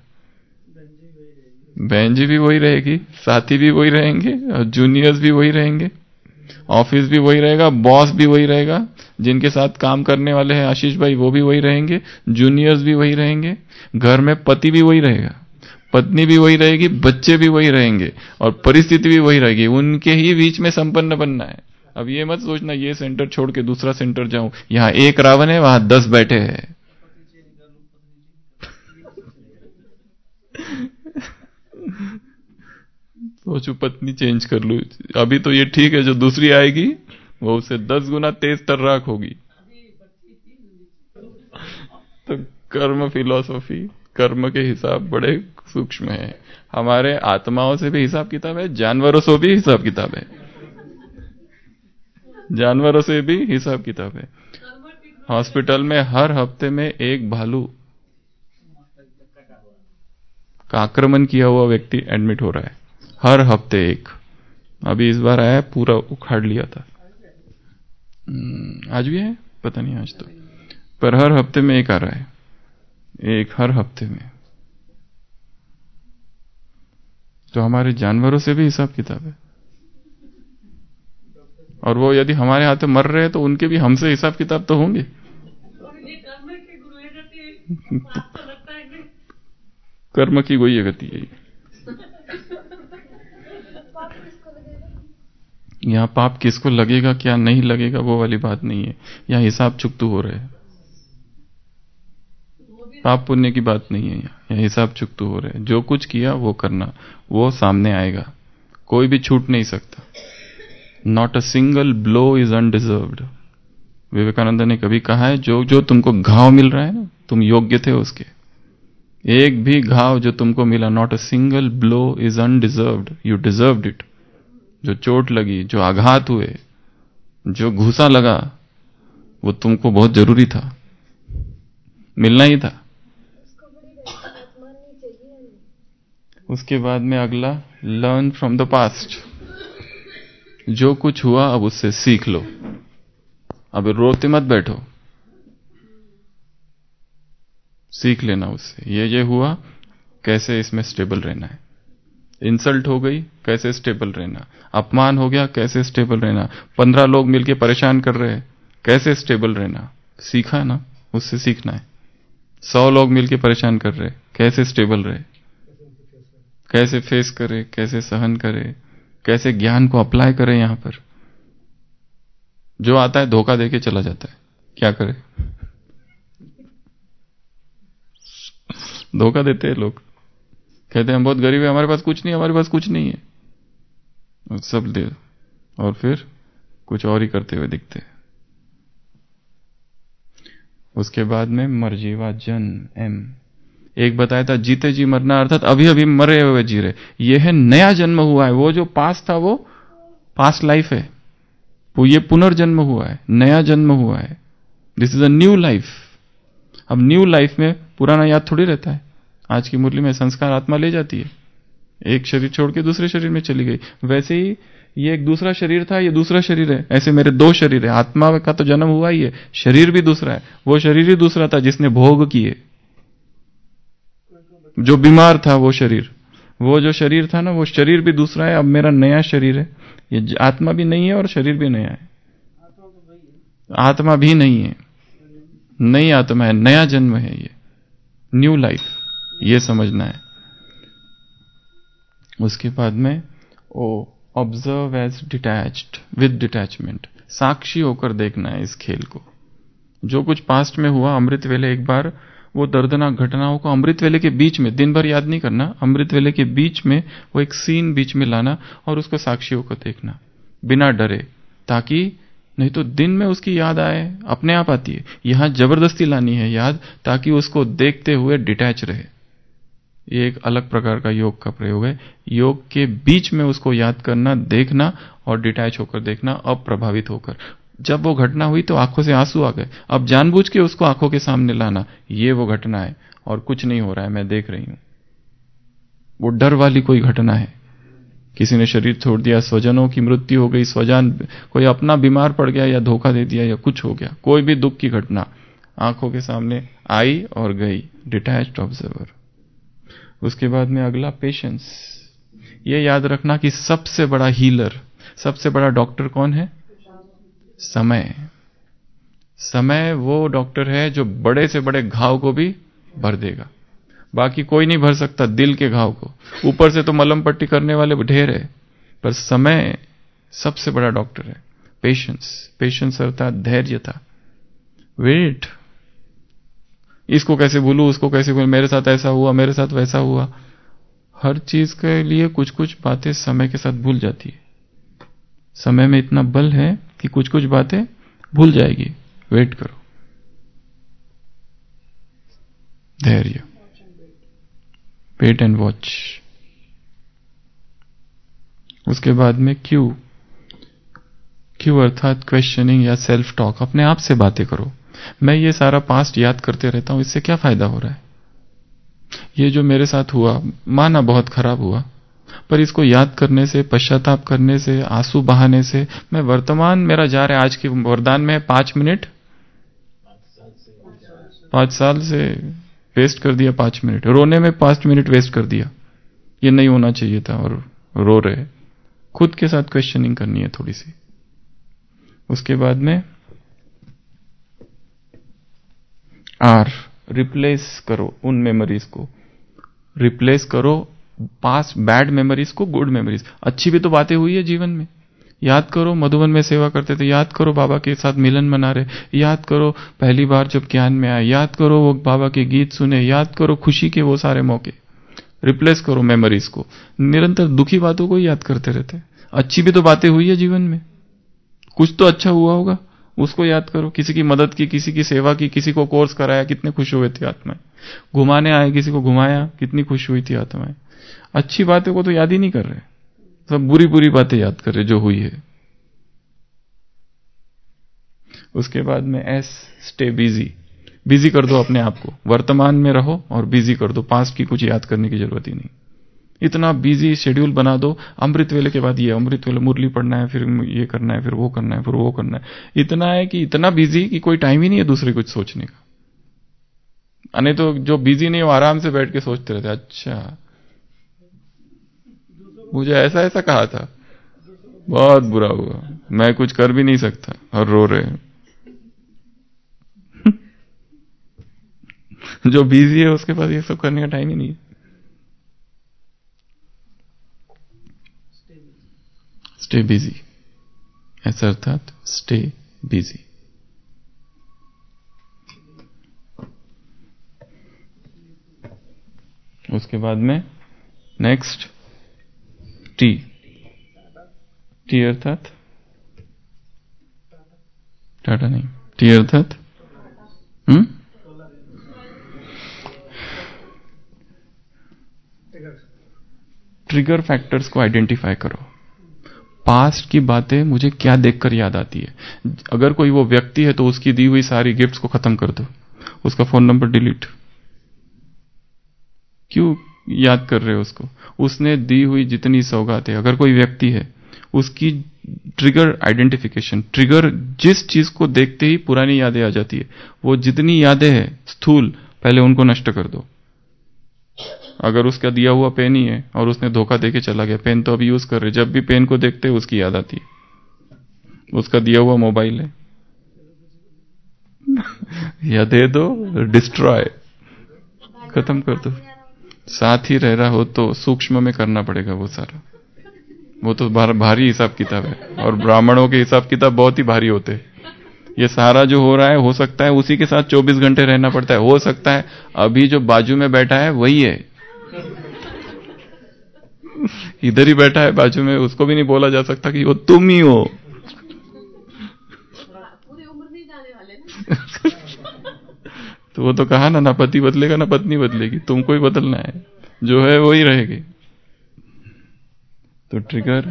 बहन जी भी वही रहेगी, साथी भी वही रहेंगे और जूनियर्स भी वही रहेंगे, ऑफिस भी वही रहेगा, बॉस भी वही रहेगा, जिनके साथ काम करने वाले हैं आशीष भाई वो भी वही रहेंगे, जूनियर्स भी वही रहेंगे, घर में पति भी वही रहेगा, पत्नी भी वही रहेगी, बच्चे भी वही रहेंगे और परिस्थिति भी वही रहेगी। उनके ही बीच में संपन्न बनना है। अब ये मत सोचना ये सेंटर छोड़ के दूसरा सेंटर जाऊं, यहां एक रावण है वहां दस बैठे हैं। सोचू पत्नी चेंज कर लू, अभी तो ये ठीक है, जो दूसरी आएगी वो उसे दस गुना तेज तर्राक होगी। तो कर्म फिलॉसफी, कर्म के हिसाब बड़े सूक्ष्म है। हमारे आत्माओं से भी हिसाब किताब है, जानवरों से भी हिसाब किताब है, जानवरों से भी हिसाब किताब है। हॉस्पिटल में हर हफ्ते में एक भालू का आक्रमण किया हुआ व्यक्ति एडमिट हो रहा है, हर हफ्ते एक। अभी इस बार आया पूरा उखाड़ लिया था। आज भी है पता नहीं, आज तो, पर हर हफ्ते में एक आ रहा है, एक हर हफ्ते में। तो हमारे जानवरों से भी हिसाब किताब है, और वो यदि हमारे हाथ में मर रहे हैं तो उनके भी हमसे हिसाब किताब तो होंगे। कर्म की वही गति है। यहाँ पाप किसको लगेगा क्या नहीं लगेगा वो वाली बात नहीं है, यहाँ हिसाब चुकतू हो रहे हैं। पाप पुण्य की बात नहीं है, यहाँ हिसाब चुकतू हो रहे हैं। जो कुछ किया वो करना, वो सामने आएगा, कोई भी छूट नहीं सकता। Not a single blow is undeserved. Vivekananda ने कभी कहा है, जो जो तुमको घाव मिल रहा है ना, तुम योग्य थे उसके। एक भी घाव जो तुमको मिला, not a single blow is undeserved, you deserved it. जो चोट लगी, जो आघात हुए, जो घूसा लगा, वो तुमको बहुत जरूरी था, मिलना ही था। उसके बाद में अगला, लर्न फ्रॉम द पास्ट। जो कुछ हुआ अब उससे सीख लो, अब रोते मत बैठो, सीख लेना उससे। ये ये हुआ, कैसे इसमें स्टेबल रहना है। इंसल्ट हो गई, कैसे स्टेबल रहना। अपमान हो गया, कैसे स्टेबल रहना। पंद्रह लोग मिलके परेशान कर रहे हैं, कैसे स्टेबल रहना। सीखा ना, उससे सीखना है। सौ लोग मिलके परेशान कर रहे, कैसे स्टेबल रहे, कैसे फेस करे, कैसे सहन करे, कैसे ज्ञान को अप्लाई करे। यहां पर जो आता है धोखा देके चला जाता है, क्या करे। धोखा देते हैं लोग, कहते हैं हम बहुत गरीब है, हमारे पास कुछ नहीं, हमारे पास कुछ नहीं है, सब दे, और फिर कुछ और ही करते हुए दिखते हैं। उसके बाद में मरजीवा जन्म, एम एक बताया था, जीते जी मरना, अर्थात अभी अभी मरे हुए जी रहे। यह है नया जन्म हुआ है, वो जो पास था वो पास्ट लाइफ है, वो ये पुनर्जन्म हुआ है, नया जन्म हुआ है। This is a new life. अब न्यू लाइफ में पुराना याद थोड़ी रहता है। आज की मुरली में संस्कार आत्मा ले जाती है, एक शरीर छोड़ के दूसरे शरीर में चली गई। वैसे ही ये एक दूसरा शरीर था, ये दूसरा शरीर है। ऐसे मेरे दो शरीर है, आत्मा का तो जन्म हुआ ही है, शरीर भी दूसरा है। वो शरीर ही दूसरा था जिसने भोग किए, जो बीमार था वो शरीर, वो जो शरीर था ना, वो शरीर भी दूसरा है। अब मेरा नया शरीर है, ये आत्मा भी नहीं है और शरीर भी नया है। आत्मा भी नहीं है, नई आत्मा है, नया जन्म है, ये न्यू लाइफ, ये समझना है। उसके बाद में O observe as detached, with detachment, साक्षी होकर देखना है इस खेल को। जो कुछ पास्ट में हुआ, अमृत वेले एक बार वो दर्दनाक घटनाओं को अमृत वेले के बीच में, दिन भर याद नहीं करना, अमृत वेले के बीच में वो एक सीन बीच में लाना और उसको साक्षी होकर देखना बिना डरे, ताकि नहीं तो दिन में उसकी याद आए, अपने आप आती है। यहां जबरदस्ती लानी है याद, ताकि उसको देखते हुए डिटैच रहे। ये एक अलग प्रकार का योग का प्रयोग है। योग के बीच में उसको याद करना, देखना और डिटैच होकर देखना, अप्रभावित होकर। जब वो घटना हुई तो आंखों से आंसू आ गए, अब जानबूझ के उसको आंखों के सामने लाना, ये वो घटना है और कुछ नहीं हो रहा है, मैं देख रही हूं। वो डर वाली कोई घटना है, किसी ने शरीर छोड़ दिया, स्वजनों की मृत्यु हो गई, स्वजन कोई अपना बीमार पड़ गया या धोखा दे दिया या कुछ हो गया, कोई भी दुख की घटना आंखों के सामने आई और गई, डिटैच्ड ऑब्जर्वर। उसके बाद में अगला, पेशेंस। ये याद रखना कि सबसे बड़ा हीलर, सबसे बड़ा डॉक्टर कौन है? समय। समय वो डॉक्टर है जो बड़े से बड़े घाव को भी भर देगा, बाकी कोई नहीं भर सकता दिल के घाव को। ऊपर से तो मलहम पट्टी करने वाले ढेर है, पर समय सबसे बड़ा डॉक्टर है। पेशेंस, पेशेंस अर्थात धैर्यता। वेट, इसको कैसे भूलूं, उसको कैसे भूलूं, मेरे साथ ऐसा हुआ, मेरे साथ वैसा हुआ। हर चीज के लिए कुछ कुछ बातें समय के साथ भूल जाती है। समय में इतना बल है कि कुछ कुछ बातें भूल जाएगी। वेट करो, धैर्य, वेट एंड वॉच। उसके बाद में क्यू, क्यू अर्थात क्वेश्चनिंग या सेल्फ टॉक। अपने आप से बातें करो, मैं ये सारा पास्ट याद करते रहता हूं, इससे क्या फायदा हो रहा है? ये जो मेरे साथ हुआ, माना बहुत खराब हुआ, पर इसको याद करने से, पश्चाताप करने से, आंसू बहाने से मैं वर्तमान मेरा जा रहा है। आज के वरदान में पांच मिनट, पांच साल से वेस्ट कर दिया, पांच मिनट रोने में पांच मिनट वेस्ट कर दिया, ये नहीं होना चाहिए था, और रो रहे। खुद के साथ क्वेश्चनिंग करनी है थोड़ी सी। उसके बाद में आर, रिप्लेस करो उन मेमोरीज को, रिप्लेस करो पास बैड मेमोरीज को गुड मेमोरीज। अच्छी भी तो बातें हुई है जीवन में, याद करो मधुबन में सेवा करते थे, याद करो बाबा के साथ मिलन मना रहे, याद करो पहली बार जब ज्ञान में आए, याद करो वो बाबा के गीत सुने, याद करो खुशी के वो सारे मौके। रिप्लेस करो मेमोरीज को। निरंतर दुखी बातों को ही याद करते रहते। अच्छी भी तो बातें हुई है जीवन में, कुछ तो अच्छा हुआ होगा, उसको याद करो। किसी की मदद की, किसी की सेवा की, किसी को कोर्स कराया, कितने खुश हुए थे आत्माएं। घुमाने आए, किसी को घुमाया, कितनी खुश हुई थी आत्माएं। अच्छी बातों को तो याद ही नहीं कर रहे, सब बुरी बुरी बातें याद कर रहे जो हुई है। उसके बाद में एस, स्टे बिजी। बिजी कर दो अपने आप को, वर्तमान में रहो और बिजी कर दो। पास्ट की कुछ याद करने की जरूरत ही नहीं। इतना बिजी शेड्यूल बना दो, अमृत वेले के बाद ये अमृत वेले मुरली पढ़ना है, फिर ये करना है, फिर वो करना है, फिर वो करना है। इतना है कि इतना बिजी कि कोई टाइम ही नहीं है दूसरे कुछ सोचने का। नहीं तो जो बिजी नहीं, वो आराम से बैठ के सोचते रहते, अच्छा मुझे ऐसा ऐसा कहा था, बहुत बुरा हुआ, मैं कुछ कर भी नहीं सकता, और रो रहे हैं। जो बिजी है उसके पास ये सब करने का टाइम ही नहीं है। स्टे बिजी, ऐसा अर्थात स्टे बिजी। उसके बाद में नेक्स्ट टी, टी अर्थात टाटा नहीं, टी अर्थात हम्म ट्रिगर फैक्टर्स को आइडेंटिफाई करो। पास्ट की बातें मुझे क्या देखकर याद आती है? अगर कोई वो व्यक्ति है तो उसकी दी हुई सारी गिफ्ट्स को खत्म कर दो, उसका फोन नंबर डिलीट। क्यों याद कर रहे हो उसको? उसने दी हुई जितनी सौगातें, अगर कोई व्यक्ति है, उसकी ट्रिगर आइडेंटिफिकेशन, ट्रिगर जिस चीज को देखते ही पुरानी यादें आ जाती है, वो जितनी यादें हैं स्थूल, पहले उनको नष्ट कर दो। अगर उसका दिया हुआ पेन ही है और उसने धोखा देके चला गया, पेन तो अभी यूज कर रहे, जब भी पेन को देखते हैं उसकी याद आती है। उसका दिया हुआ मोबाइल है या दे दो, डिस्ट्रॉय, खत्म कर दो। साथ ही रह रहा हो तो सूक्ष्म में करना पड़ेगा वो सारा, वो तो भारी हिसाब किताब है, और ब्राह्मणों के हिसाब किताब बहुत ही भारी होते हैं। ये सारा जो हो रहा है, हो सकता है उसी के साथ चौबीस घंटे रहना पड़ता है, हो सकता है अभी जो बाजू में बैठा है वही है, इधर ही बैठा है बाजू में, उसको भी नहीं बोला जा सकता कि वो तुम ही हो। पूरी उम्र नहीं जाने वाले तो वो तो कहा ना, ना पति बदलेगा ना पत्नी बदलेगी, तुमको ही बदलना है, जो है वो ही रहेगी। तो ट्रिगर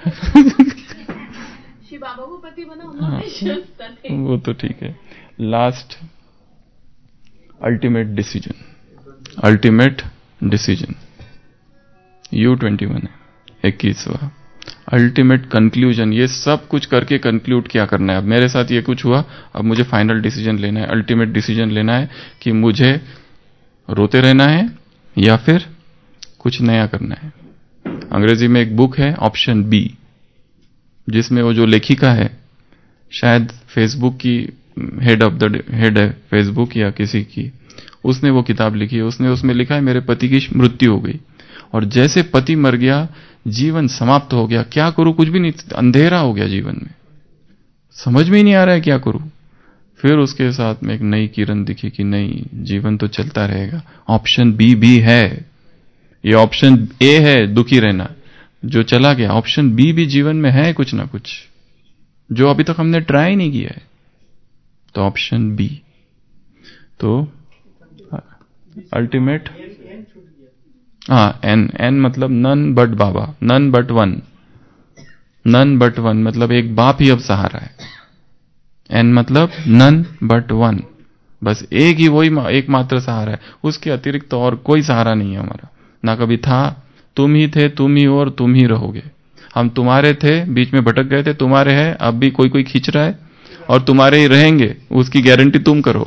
शिव बाबा को पति बना उन्होंने, वो तो ठीक है। Last, ultimate decision, ultimate decision U twenty one है, इक्कीसवां अल्टीमेट कंक्लूजन। ये सब कुछ करके कंक्लूड क्या करना है? अब मेरे साथ ये कुछ हुआ, अब मुझे फाइनल डिसीजन लेना है, अल्टीमेट डिसीजन लेना है कि मुझे रोते रहना है या फिर कुछ नया करना है। अंग्रेजी में एक बुक है ऑप्शन बी, जिसमें वो जो लेखिका है शायद फेसबुक की हेड ऑफ द हेड है फेसबुक या किसी की, उसने वो किताब लिखी है। उसने उसमें लिखा है मेरे पति की मृत्यु हो गई और जैसे पति मर गया जीवन समाप्त हो गया, क्या करूं कुछ भी नहीं, अंधेरा हो गया जीवन में, समझ में ही नहीं आ रहा है क्या करूं। फिर उसके साथ में एक नई किरण दिखी कि नहीं, जीवन तो चलता रहेगा, ऑप्शन बी भी है, ये ऑप्शन ए है दुखी रहना जो चला गया, ऑप्शन बी भी जीवन में है कुछ ना कुछ जो अभी तक हमने ट्राई नहीं किया है, तो ऑप्शन बी। तो अल्टीमेट, हाँ एन, एन मतलब नन बट बाबा, none but one, none but one मतलब एक बाप ही अब सहारा है। एन मतलब नन बट वन, बस एक ही वही एकमात्र सहारा है, उसके अतिरिक्त तो और कोई सहारा नहीं है हमारा, ना कभी था। तुम ही थे, तुम ही हो और तुम ही रहोगे। हम तुम्हारे थे, बीच में भटक गए थे, तुम्हारे हैं, अब भी कोई कोई खींच रहा है और तुम्हारे ही रहेंगे, उसकी गारंटी तुम करो।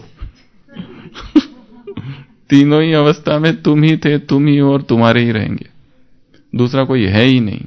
तीनों ही अवस्था में तुम ही थे, तुम ही हो और तुम्हारे ही रहेंगे, दूसरा कोई है ही नहीं।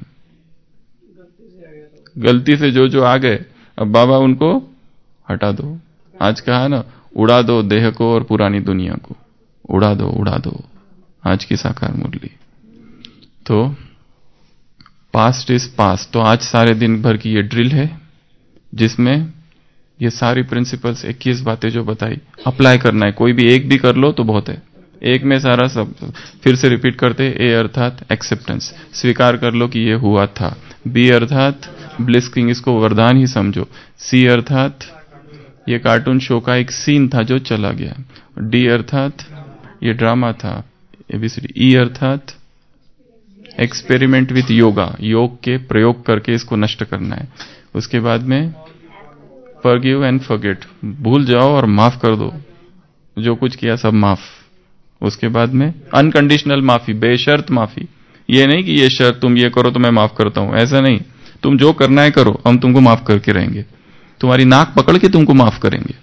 गलती से जो जो आ गए अब बाबा उनको हटा दो। आज कहा ना, उड़ा दो देह को और पुरानी दुनिया को, उड़ा दो उड़ा दो, आज की साकार मुरली। तो पास्ट इज पास्ट, तो आज सारे दिन भर की ये ड्रिल है जिसमें ये सारी प्रिंसिपल्स इक्कीस बातें जो बताई अप्लाई करना है, कोई भी एक भी कर लो तो बहुत है, एक में सारा सब। फिर से रिपीट करते, ए अर्थात एक्सेप्टेंस, स्वीकार कर लो कि ये हुआ था। बी अर्थात ब्लिस किंग, इसको वरदान ही समझो। सी अर्थात ये कार्टून शो का एक सीन था जो चला गया। डी अर्थात ये ड्रामा था, एबीसीडी। ई अर्थात एक्सपेरिमेंट विथ योगा, योग के प्रयोग करके इसको नष्ट करना है। उसके बाद में फॉरगिव एंड फॉरगेट, भूल जाओ और माफ कर दो, जो कुछ किया सब माफ। उसके बाद में अनकंडीशनल माफी, बेशर्त माफी, ये नहीं कि ये शर्त तुम ये करो तो मैं माफ करता हूं, ऐसा नहीं, तुम जो करना है करो, हम तुमको माफ करके रहेंगे, तुम्हारी नाक पकड़ के तुमको माफ करेंगे।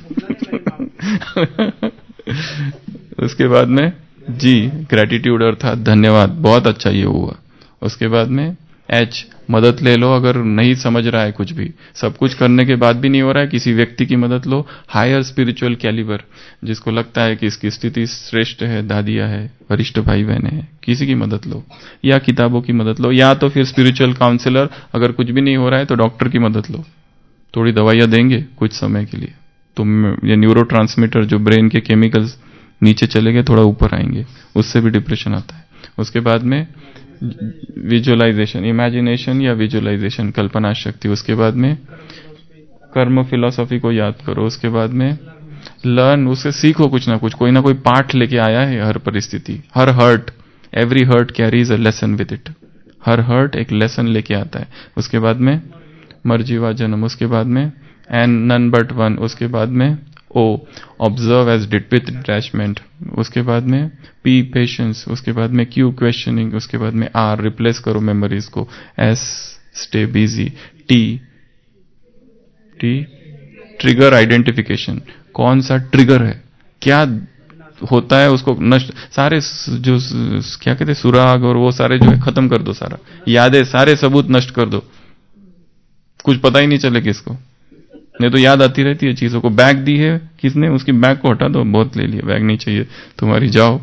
उसके बाद में जी ग्रेटिट्यूड अर्थात धन्यवाद, बहुत अच्छा ये हुआ। उसके बाद में एच मदद ले लो, अगर नहीं समझ रहा है कुछ भी, सब कुछ करने के बाद भी नहीं हो रहा है, किसी व्यक्ति की मदद लो, हायर स्पिरिचुअल कैलिबर, जिसको लगता है कि इसकी स्थिति श्रेष्ठ है, दादिया है, वरिष्ठ भाई बहने हैं, किसी की मदद लो, या किताबों की मदद लो, या तो फिर स्पिरिचुअल काउंसलर, अगर कुछ भी नहीं हो रहा है तो डॉक्टर की मदद लो, थोड़ी दवाइयां देंगे कुछ समय के लिए, तुम ये न्यूरोट्रांसमीटर जो ब्रेन के केमिकल्स नीचे चले गए थोड़ा ऊपर आएंगे, उससे भी डिप्रेशन आता है। उसके बाद में विजुअलाइजेशन, इमेजिनेशन या विजुअलाइजेशन, कल्पना शक्ति। उसके बाद में कर्म फिलॉसफी को याद करो। उसके बाद में लर्न, उससे सीखो कुछ ना कुछ, कोई ना कोई पाठ लेके आया है हर परिस्थिति, हर hurt, every hurt carries a lesson with it, हर हर्ट एक लेसन लेके आता है। उसके बाद में मरजीवा जन्म। उसके बाद में एन नन बट वन। उसके बाद में ओ ऑब्जर्व एज डिट विथ डिटैचमेंट। उसके बाद में पी पेशेंस। उसके बाद में क्यू क्वेश्चनिंग। उसके बाद में आर रिप्लेस करो मेमोरीज को, S stay busy, T T trigger identification, कौन सा ट्रिगर है, क्या होता है उसको नष्ट, सारे जो क्या कहते हैं सुराग और वो सारे जो है खत्म कर दो, सारा यादें सारे सबूत नष्ट कर दो, कुछ पता ही नहीं चले किसको, नहीं तो याद आती रहती है चीजों को। बैग दी है किसने, उसकी बैग को हटा दो, बहुत ले लिया, बैग नहीं चाहिए तुम्हारी, जाओ।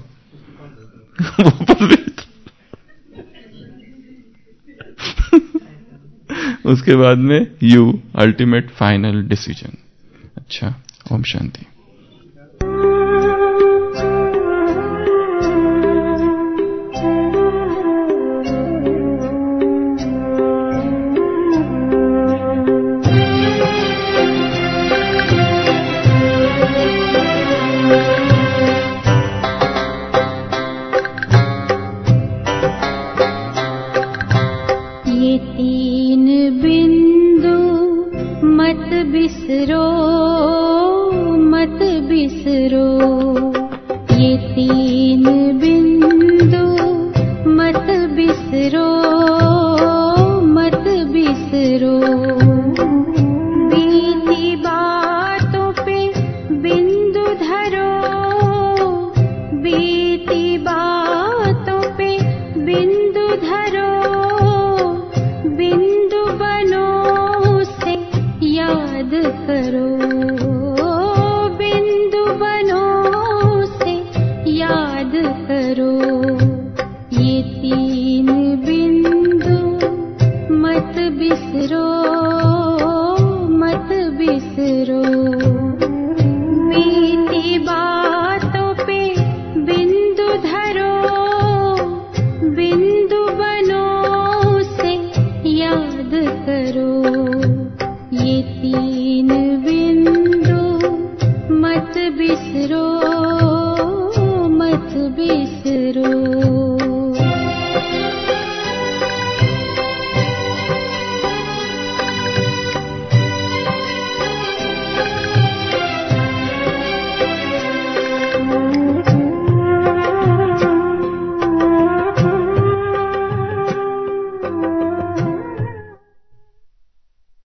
उसके बाद में यू अल्टीमेट फाइनल डिसीजन। अच्छा, ओम शांति। याद दीन बिंदु मत बिसरो, मत बिसरो।